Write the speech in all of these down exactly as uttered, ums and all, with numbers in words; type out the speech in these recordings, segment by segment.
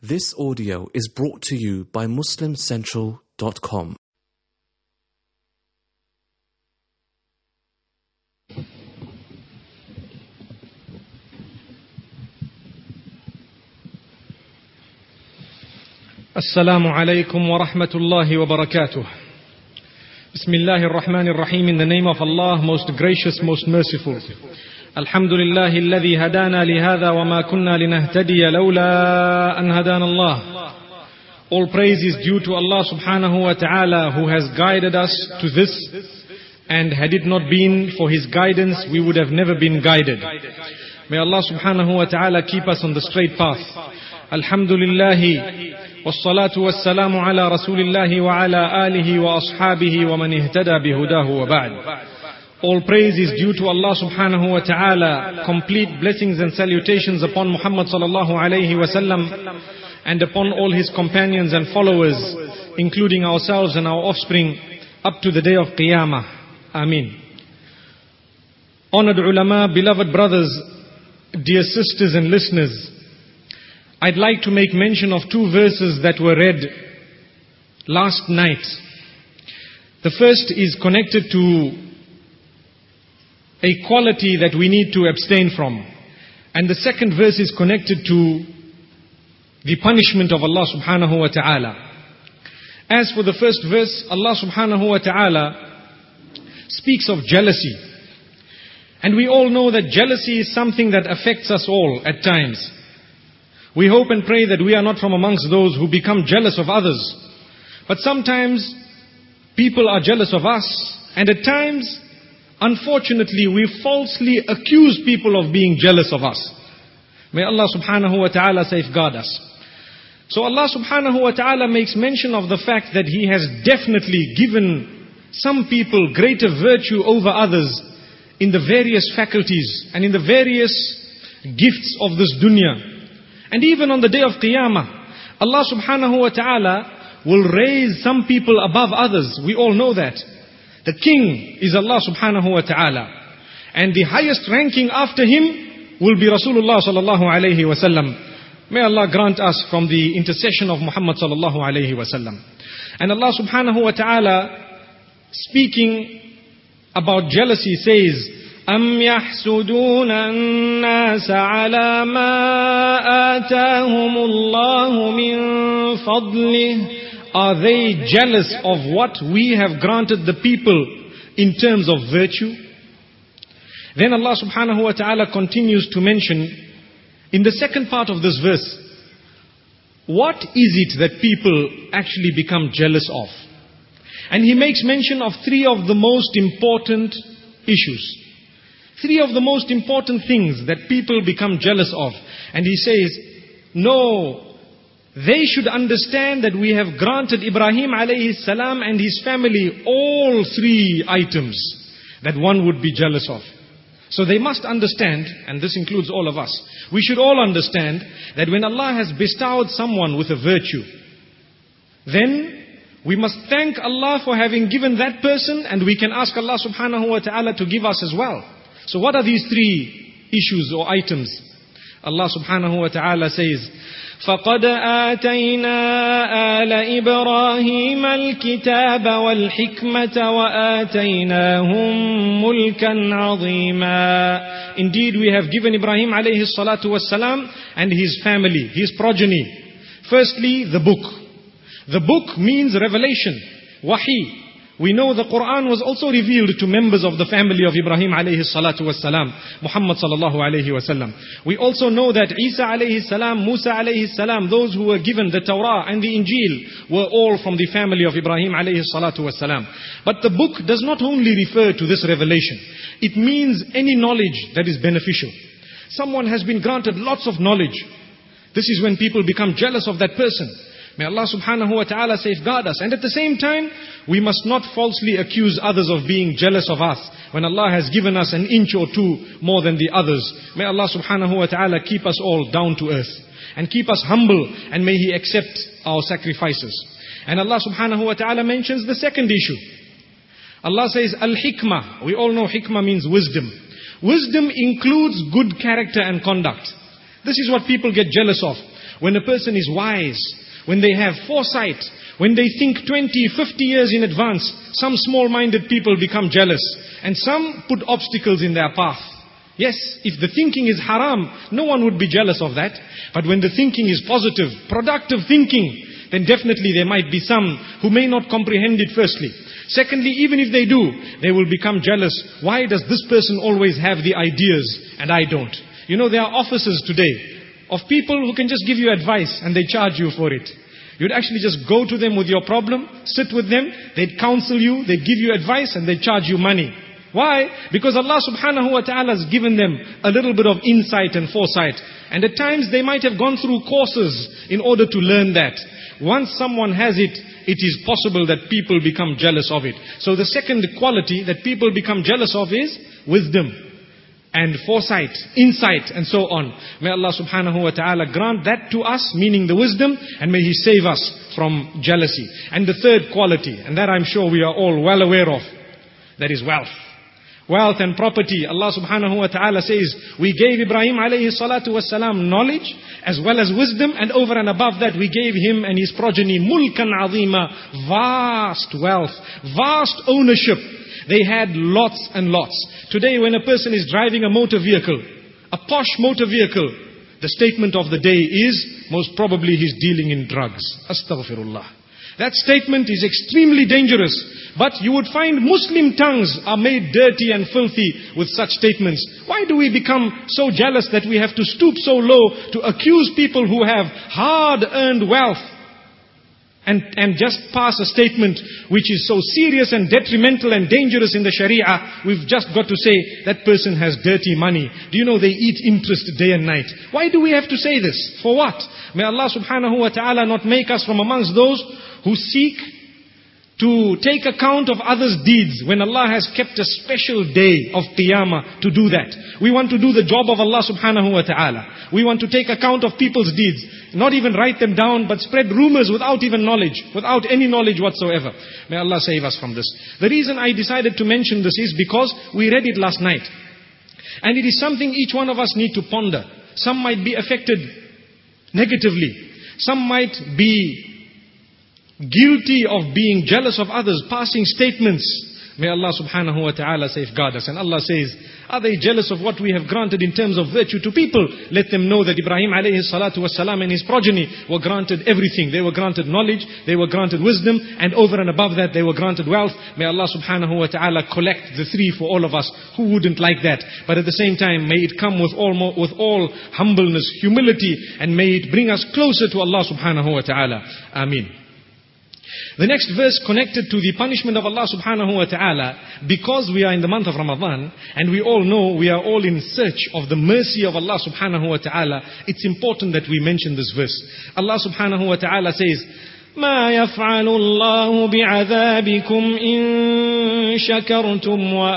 This audio is brought to you by Muslim Central dot com. Assalamu alaikum wa rahmatullahi wa barakatuh. Bismillahir Rahmanir Rahim. In the name of Allah, most gracious, most merciful. Alhamdulillahi alladhi hadana lihadha wa ma kunna linahtadiya lawla an hadana Allah. All praise is due to Allah subhanahu wa ta'ala, who has guided us to this, and had it not been for His guidance, we would have never been guided. May Allah subhanahu wa ta'ala keep us on the straight path. Alhamdulillahi wassalatu wassalamu ala rasulillahi wa ala alihi wa ashabihi wa man ihtada bihudahu wa ba'd. All praise is due to Allah subhanahu wa ta'ala. Complete blessings and salutations upon Muhammad sallallahu alayhi wa sallam and upon all his companions and followers, including ourselves and our offspring, up to the day of Qiyamah. Ameen. Honored ulama, beloved brothers, dear sisters and listeners, I'd like to make mention of two verses that were read last night. The first is connected to a quality that we need to abstain from. And the second verse is connected to the punishment of Allah subhanahu wa ta'ala. As for the first verse, Allah subhanahu wa ta'ala speaks of jealousy. And we all know that jealousy is something that affects us all at times. We hope and pray that we are not from amongst those who become jealous of others. But sometimes people are jealous of us, and at times, unfortunately, we falsely accuse people of being jealous of us. May Allah subhanahu wa ta'ala safeguard us. So Allah subhanahu wa ta'ala makes mention of the fact that He has definitely given some people greater virtue over others in the various faculties and in the various gifts of this dunya. And even on the day of Qiyamah, Allah subhanahu wa ta'ala will raise some people above others. We all know that. The king is Allah subhanahu wa ta'ala. And the highest ranking after him will be Rasulullah sallallahu alayhi wa sallam. May Allah grant us from the intercession of Muhammad sallallahu alayhi wa sallam. And Allah subhanahu wa ta'ala, speaking about jealousy, says, أَمْ يَحْسُدُونَ النَّاسَ عَلَى مَا آتَاهُمُ اللَّهُ مِنْ فَضْلِهِ. Are they jealous of what we have granted the people in terms of virtue? Then Allah subhanahu wa ta'ala continues to mention in the second part of this verse, what is it that people actually become jealous of? And He makes mention of three of the most important issues. Three of the most important things that people become jealous of. And He says, no, they should understand that we have granted Ibrahim alayhi salam and his family all three items that one would be jealous of. So they must understand, and this includes all of us, we should all understand that when Allah has bestowed someone with a virtue, then we must thank Allah for having given that person, and we can ask Allah subhanahu wa ta'ala to give us as well. So what are these three issues or items? Allah subhanahu wa ta'ala says, فَقَدْ آتَيْنَا آلَ إِبْرَاهِيمَ الْكِتَابَ وَالْحِكْمَةَ وَآتَيْنَاهُمْ مُلْكًا عَظِيمًا. Indeed, we have given Ibrahim alayhi salatu wassalam and his family, his progeny, firstly, the book. The book means revelation, wahi. We know the Quran was also revealed to members of the family of Ibrahim alayhi salatu wassalam, Muhammad sallallahu alayhi wasallam. We also know that Isa alayhi salam, Musa alayhi salam, those who were given the Torah and the Injil were all from the family of Ibrahim alayhi salatu wassalam. But the book does not only refer to this revelation. It means any knowledge that is beneficial. Someone has been granted lots of knowledge. This is when people become jealous of that person. May Allah subhanahu wa ta'ala safeguard us. And at the same time, we must not falsely accuse others of being jealous of us when Allah has given us an inch or two more than the others. May Allah subhanahu wa ta'ala keep us all down to earth and keep us humble, and may He accept our sacrifices. And Allah subhanahu wa ta'ala mentions the second issue. Allah says, Al-Hikmah. We all know hikmah means wisdom. Wisdom includes good character and conduct. This is what people get jealous of. when a person is wise, when they have foresight, when they think twenty, fifty years in advance, some small-minded people become jealous. And some put obstacles in their path. Yes, if the thinking is haram, no one would be jealous of that. But when the thinking is positive, productive thinking, then definitely there might be some who may not comprehend it firstly. Secondly, even if they do, they will become jealous. Why does this person always have the ideas and I don't? You know, there are offices today of people who can just give you advice and they charge you for it. You'd actually just go to them with your problem, sit with them, they'd counsel you, they'd give you advice and they'd charge you money. Why? Because Allah subhanahu wa ta'ala has given them a little bit of insight and foresight. And at times they might have gone through courses in order to learn that. Once someone has it, it is possible that people become jealous of it. So the second quality that people become jealous of is wisdom and foresight, insight and so on. May Allah subhanahu wa ta'ala grant that to us, meaning the wisdom, and may He save us from jealousy. And the third quality, and that I'm sure we are all well aware of, that is wealth. Wealth and property. Allah subhanahu wa ta'ala says, we gave Ibrahim alayhi salatu was salam knowledge as well as wisdom, and over and above that we gave him and his progeny mulkan azima, vast wealth, vast ownership. They had lots and lots. Today when a person is driving a motor vehicle, a posh motor vehicle, the statement of the day is, most probably he's dealing in drugs. Astaghfirullah. That statement is extremely dangerous. But you would find Muslim tongues are made dirty and filthy with such statements. Why do we become so jealous that we have to stoop so low to accuse people who have hard-earned wealth and, and just pass a statement which is so serious and detrimental and dangerous in the Sharia? We've just got to say that person has dirty money. Do you know they eat interest day and night? Why do we have to say this? For what? May Allah subhanahu wa ta'ala not make us from amongst those who seek to take account of others' deeds when Allah has kept a special day of Qiyamah to do that. We want to do the job of Allah subhanahu wa ta'ala. We want to take account of people's deeds. Not even write them down, but spread rumors without even knowledge, without any knowledge whatsoever. May Allah save us from this. The reason I decided to mention this is because we read it last night. And it is something each one of us need to ponder. Some might be affected negatively. Some might be guilty of being jealous of others, passing statements. May Allah subhanahu wa ta'ala safeguard us. And Allah says, are they jealous of what we have granted in terms of virtue to people? Let them know that Ibrahim alayhi salatu was salam and his progeny were granted everything. They were granted knowledge, they were granted wisdom, and over and above that they were granted wealth. May Allah subhanahu wa ta'ala collect the three for all of us. Who wouldn't like that? But at the same time, may it come with all, with all humbleness, humility, and may it bring us closer to Allah subhanahu wa ta'ala. Ameen. The next verse connected to the punishment of Allah subhanahu wa ta'ala, because we are in the month of Ramadan, and we all know we are all in search of the mercy of Allah subhanahu wa ta'ala, it's important that we mention this verse. Allah subhanahu wa ta'ala says, مَا يَفْعَلُ اللَّهُ بِعَذَابِكُمْ إِن شَكَرْتُمْ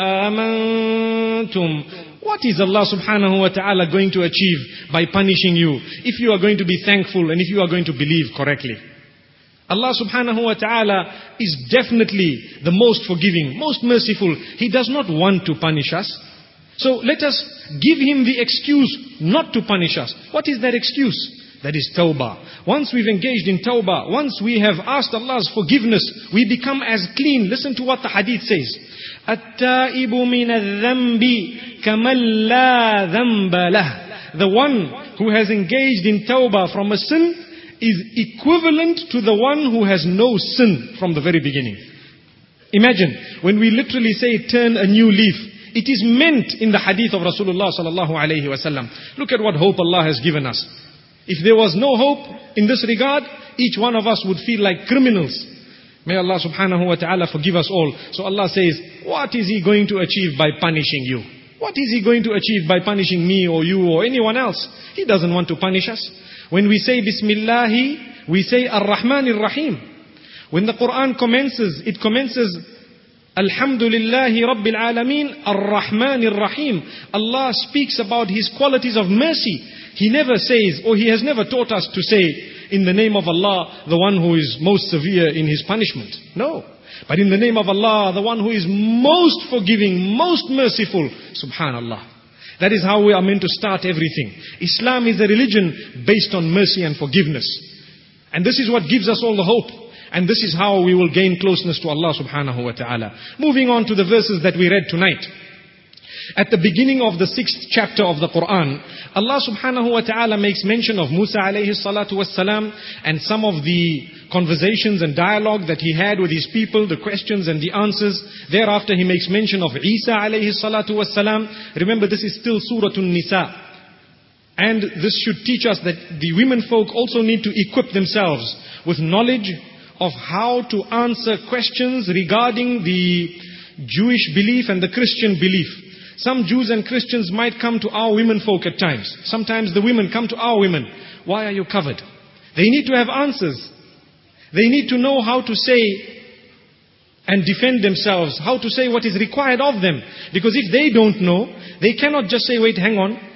وَآمَنْتُمْ. What is Allah subhanahu wa ta'ala going to achieve by punishing you if you are going to be thankful and if you are going to believe correctly? Allah subhanahu wa ta'ala is definitely the most forgiving, most merciful. He does not want to punish us. So let us give Him the excuse not to punish us. What is that excuse? That is tawbah. Once we've engaged in tawbah, once we have asked Allah's forgiveness, we become as clean. Listen to what the hadith says. التائب من الذنب كمن لا ذنب له. The one who has engaged in tawbah from a sin is equivalent to the one who has no sin from the very beginning. Imagine, when we literally say turn a new leaf, it is meant in the hadith of Rasulullah sallallahu alayhi wa sallam. Look at what hope Allah has given us. If there was no hope in this regard, each one of us would feel like criminals. May Allah subhanahu wa ta'ala forgive us all. So Allah says, what is He going to achieve by punishing you? What is He going to achieve by punishing me or you or anyone else? He doesn't want to punish us. When we say Bismillah, we say Ar-Rahman Ar-Rahim. When the Quran commences, it commences Alhamdulillahi Rabbil Alameen Ar-Rahman Ar-Rahim. Allah speaks about His qualities of mercy. He never says, or He has never taught us to say, in the name of Allah, the one who is most severe in His punishment. No. But in the name of Allah, the one who is most forgiving, most merciful. Subhanallah. That is how we are meant to start everything. Islam is a religion based on mercy and forgiveness. And this is what gives us all the hope. And this is how we will gain closeness to Allah subhanahu wa ta'ala. Moving on to the verses that we read tonight. At the beginning of the sixth chapter of the Quran, Allah subhanahu wa ta'ala makes mention of Musa alayhi salatu wassalam and some of the conversations and dialogue that he had with his people, the questions and the answers. Thereafter he makes mention of Isa alayhi salatu wassalam. Remember, this is still Surah An-Nisa. And this should teach us that the women folk also need to equip themselves with knowledge of how to answer questions regarding the Jewish belief and the Christian belief. Some Jews and Christians might come to our women folk at times. Sometimes the women come to our women. Why are you covered? They need to have answers. They need to know how to say and defend themselves, how to say what is required of them. Because if they don't know, they cannot just say, wait, hang on,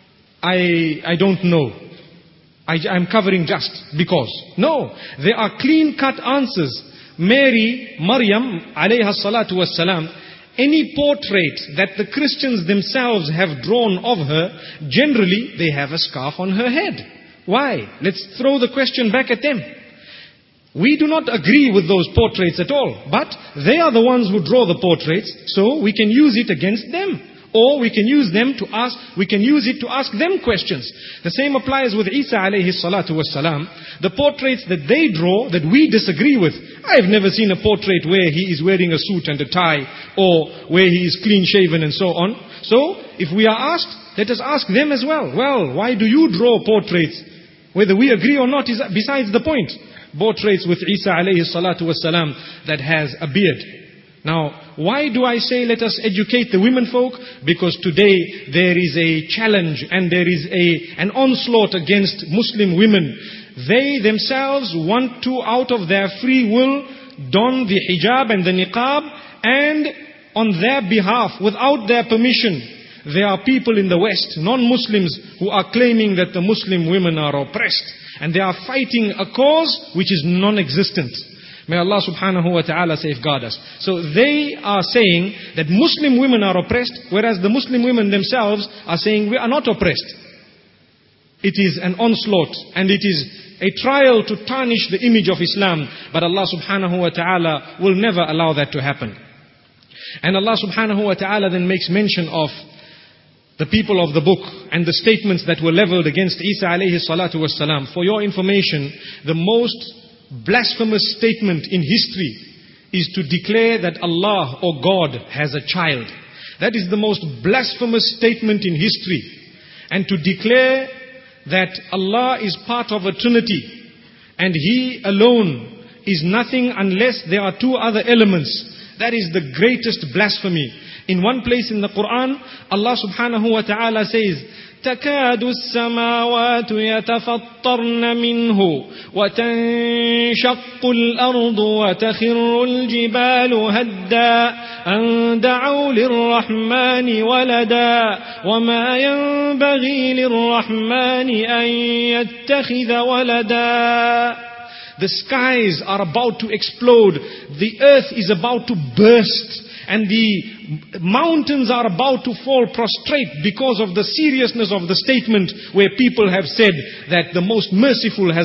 I, I don't know. I, I'm covering just because. No, there are clean-cut answers. Mary, Maryam, alayha salatu wassalam, any portrait that the Christians themselves have drawn of her, generally they have a scarf on her head. Why? Let's throw the question back at them. We do not agree with those portraits at all, but they are the ones who draw the portraits, so we can use it against them. Or we can use them to ask, we can use it to ask them questions. The same applies with Isa alayhi salatu wassalam. The portraits that they draw, that we disagree with. I've never seen a portrait where he is wearing a suit and a tie, or where he is clean shaven and so on. So, if we are asked, let us ask them as well. Well, why do you draw portraits? Whether we agree or not is besides the point. Portraits with Isa alayhi salatu wassalam that has a beard. Now, why do I say let us educate the women folk? Because today there is a challenge and there is a an onslaught against Muslim women. They themselves want to, out of their free will, don the hijab and the niqab, and on their behalf, without their permission, there are people in the West, non-Muslims, who are claiming that the Muslim women are oppressed. And they are fighting a cause which is non-existent. May Allah subhanahu wa ta'ala safeguard us. So they are saying that Muslim women are oppressed, whereas the Muslim women themselves are saying we are not oppressed. It is an onslaught and it is a trial to tarnish the image of Islam. But Allah subhanahu wa ta'ala will never allow that to happen. And Allah subhanahu wa ta'ala then makes mention of the people of the book and the statements that were leveled against Isa alayhi salatu wassalam. For your information, the most blasphemous statement in history is to declare that Allah or God has a child. That is the most blasphemous statement in history. And to declare that Allah is part of a trinity and He alone is nothing unless there are two other elements. That is the greatest blasphemy. In one place in the Quran, Allah subhanahu wa ta'ala says, تكاد السماوات يتفطرن منه وتنشق الأرض وتخر الجبال هدا أن دعوا للرحمن ولدا وما ينبغي للرحمن أن يتخذ ولدا. The skies are about to explode. The earth is about to burst. And the mountains are about to fall prostrate because of the seriousness of the statement where people have said that the most merciful has